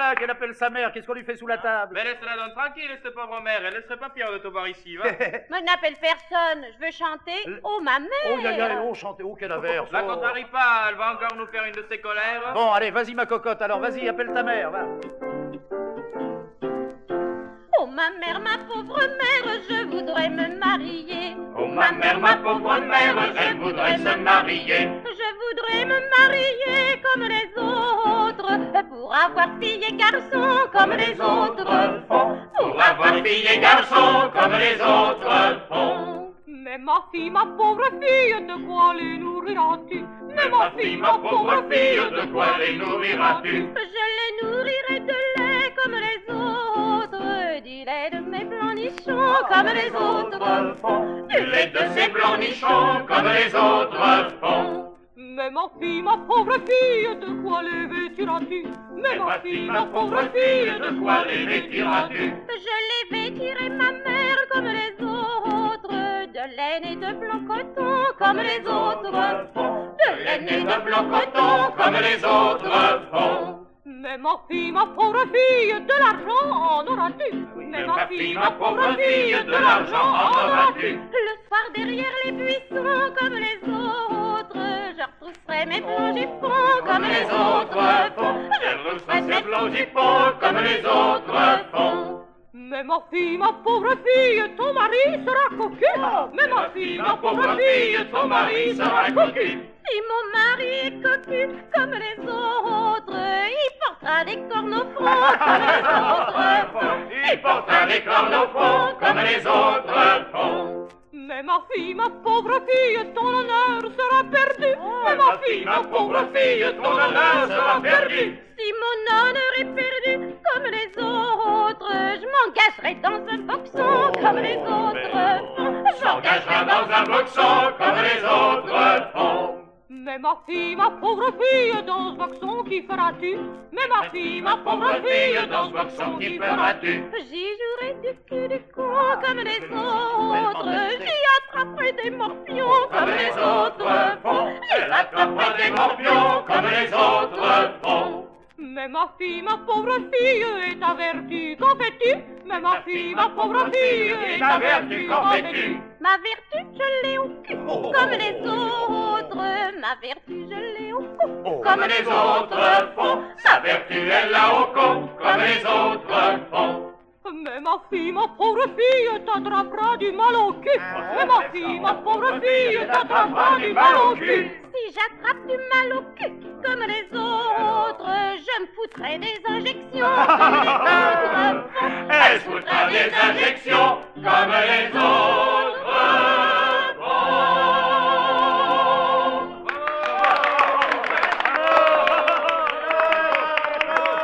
là, qu'elle appelle sa mère. Qu'est-ce qu'on lui fait sous la table? Mais laisse-la donc tranquille, cette pauvre mère. Elle ne serait pas fière de te voir ici, va. Me n'appelle personne. Je veux chanter. Oh, ma mère. Oh, oh, chantez, oh, quelle averse. La contrarie pas, elle va encore nous faire une de ses colères. Bon, allez, vas-y, ma cocotte, alors, vas-y, appelle ta mère, va. Oh, ma mère, ma pauvre mère, je voudrais me marier. Oh, ma mère, ma pauvre mère, elle voudrait se marier. Je voudrais me marier comme les autres, pour avoir fille et garçon comme les autres font. Pour avoir fille et garçon comme les autres font. Mais ma fille, ma pauvre fille, de quoi les nourriras-tu? Mais ma fille, ma pauvre fille, de quoi les nourriras-tu? Je les nourrirai de lait comme les autres, du lait de mes blancs nichons comme les autres font. Du lait de ces blancs nichons comme les autres font. Mais ma fille, ma pauvre fille, de quoi les vêtiras-tu? Mais ma fille, ma pauvre fille, de quoi les vêtiras-tu? Je les vêtirai, ma mère, comme les autres, de laine et de blanc coton comme les autres font. De laine et de blanc coton comme les autres font. Mais ma fille, ma pauvre fille, de l'argent en auras-tu? Mais ma fille, ma pauvre fille, de l'argent en auras-tu? Le soir derrière les buissons comme les autres, je retrousserai mes blancs jupons comme les autres font. Je retrousserai mes blancs jupons comme les autres font. Mais ma fille, ma pauvre fille, ton mari sera cocu. Mais ma fille, ma pauvre fille, ton mari sera cocu. Si mon mari est cocu comme les autres, il portera des cornes au front comme les autres font. Il portera des cornes au front comme les autres font. Mais ma fille, ma pauvre fille, ton honneur sera perdu. Mais ma fille, ma pauvre fille, ton honneur sera perdu. Si mon honneur est perdu comme les autres, je m'engagerai dans un boxon comme les autres font. S'engagera dans un boxon comme les autres font. Mais ma fille, ma pauvre fille, dans ce boxon, qui feras-tu? Mais ma fille, ma pauvre fille, dans ce boxon, qui feras-tu? J'y jouerai du cul du con comme les autres. J'y attraperai des morpions Comme les autres font. Elle attrapera des morpions comme les autres font. Mais ma fille, ma pauvre fille, est avertie, qu'en fais-tu? Mais ma fille, ma pauvre fille, est avertie, qu'en fais-tu? Ma vertu, je l'ai au cul, comme les autres. Ma vertu, je l'ai au cou, Comme les autres font. Sa vertu, elle l'a au con, comme les autres font. Mais ma fille, ma pauvre fille, t'attrapera du mal au cul. Mais ma fille, ma pauvre fille, t'attrapera du mal au cul. Si j'attrape du mal au cul, comme les autres, je me foutrai des injections, comme les autres font. Elle foutra des injections comme les autres.